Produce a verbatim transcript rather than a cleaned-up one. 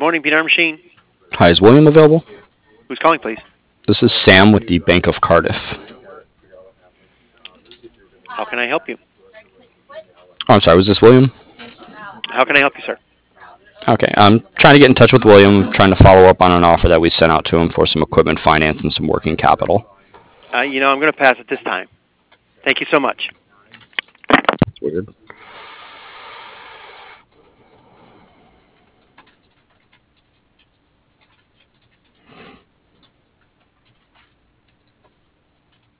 morning, P R Machine. Hi, is William available? Who's calling, please? This is Sam with the Bank of Cardiff. How can I help you? Oh, I'm sorry, was this William? How can I help you, sir? Okay, I'm trying to get in touch with William, trying to follow up on an offer that we sent out to him for some equipment finance and some working capital. Uh, you know, I'm going to pass at this time. Thank you so much. That's weird.